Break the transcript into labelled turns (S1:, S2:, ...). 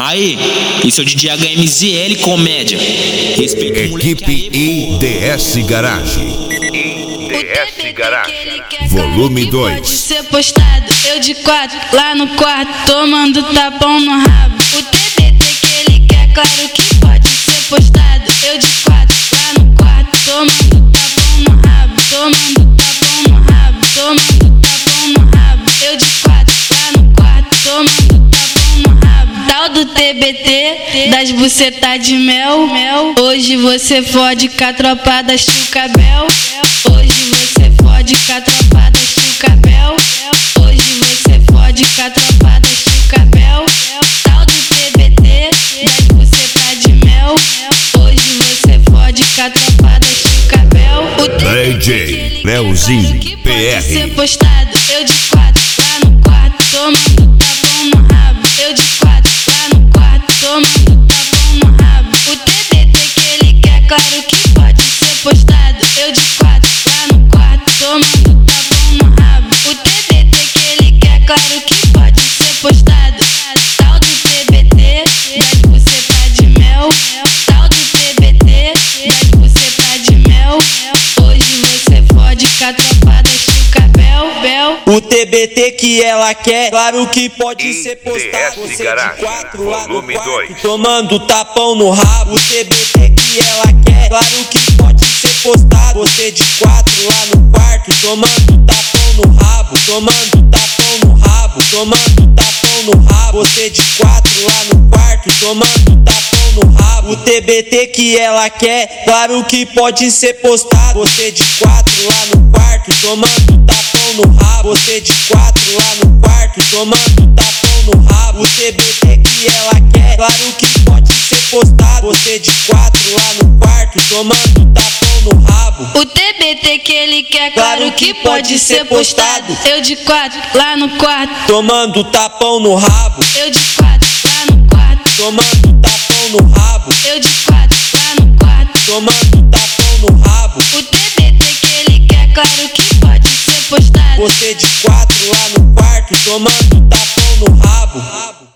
S1: Aí, esse é o DJ HMZL Comédia. Respeito o moleque
S2: Equipe
S1: aí,
S2: IDS Garage.
S3: IDS Garage.
S2: Volume 2.
S4: Pode ser postado, eu de 4, lá no quarto, tomando tapão no rabo. O TBT que ele quer, claro que pode ser postado, eu de 4, lá no quarto, tomando tapão no rabo. Tomando tapão no rabo, tomando tapão no rabo. Eu de 4, lá no quarto, tomando tapão no rabo. Tal do TBT, das bucetas de mel. Hoje você fode com a tropa da Chucabel. Hoje você fode com a tropa da Chucabel. Hoje você fode com a tropa da Chucabel. Tal do TBT, das bucetas de mel. Hoje você fode com a tropa da Chucabel. O
S2: DJ Leozinho
S4: pode ser
S2: PR.
S4: postado, eu de 4, lá no quarto, tomando tapão no rabo. Eu de 4, lá no quarto, tomando tapão no rabo. O TBT que ele quer, claro que pode ser postado, eu de 4, lá no quarto, tomando tapão no rabo. O TBT que ele quer, claro que pode ser postado. Tal do TBT, das bucetas de mel. Tal do TBT, das bucetas de mel. Hoje você fode com a tropa da Chucabel.
S5: O TBT que ela quer, claro que pode ser postado.
S3: IDS
S5: Você
S3: Garage,
S5: de 4 lá no
S3: volume
S5: quarto,
S3: 2.
S5: tomando tapão no rabo. O TBT que ela quer, claro que pode ser postado. Você de 4 lá no quarto, tomando tapão no rabo. Tomando tapão no rabo, tomando tapão no rabo. Você de 4 lá no quarto, tomando tapão no rabo. O TBT que ela quer, claro que pode ser postado. Você de 4 lá no quarto, tomando tapão no rabo. Você de 4 lá no quarto, tomando tapão no rabo. O TBT que ela quer, claro que pode ser postado. Você de 4 lá no quarto, tomando tapão no rabo.
S4: O TBT que ele quer, claro que pode ser postado. Eu de 4, lá no quarto,
S5: tomando tapão no rabo.
S4: eu de 4, lá no quarto,
S5: Tomando tapão no rabo.
S4: eu de 4, lá no quarto.
S5: Tomando tapão no rabo.
S4: O TBT que ele quer, claro que pode ser postado.
S5: Você de 4 lá no quarto, tomando tapão no rabo.